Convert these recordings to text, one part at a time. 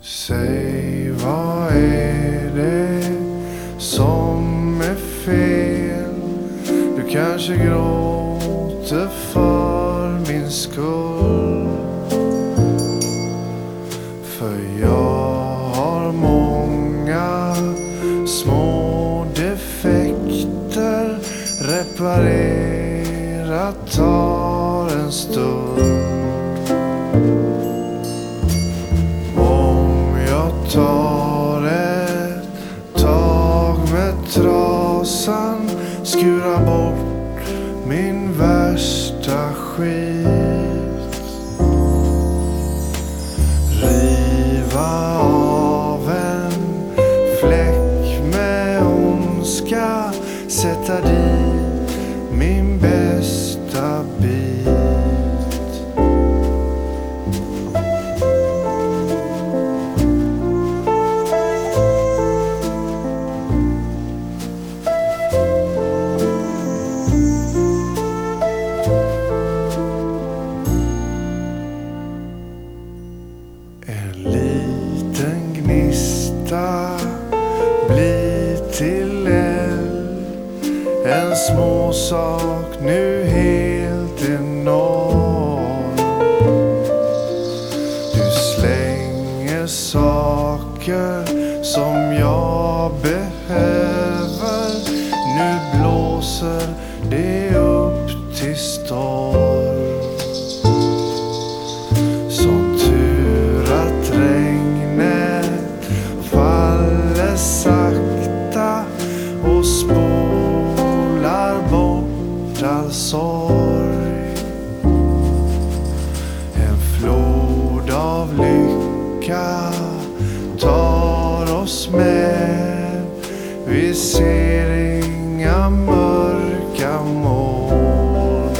Säg, vad är det som är fel? Du kanske gråter för min skull. För jag har många små defekter. Reparera tar en stund. Tar ett tag med trasan, skura bort min värsta skit. Riva av en fläck med ondska, sätta dit min bästa bit. En liten gnista blir till eld. En små sak nu helt enorm. Du slänger saker som jag behöver. Nu blåser det upp till storm. Som tur att regnet faller sakta och spolar bort all sorg. En flod av lycka tar oss med. Vi ser inga mörka moln.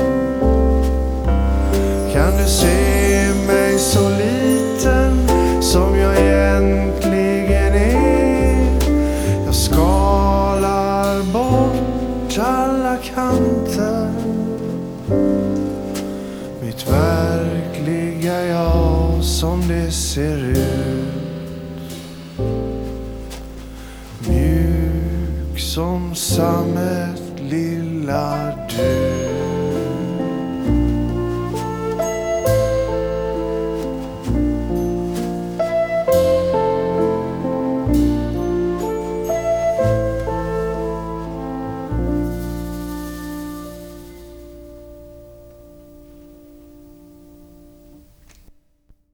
Kan du se mig så liten som jag egentligen är? Jag skalar bort alla kanter. Mitt verkliga jag som det ser ut. Mjuk som sammet lilla du.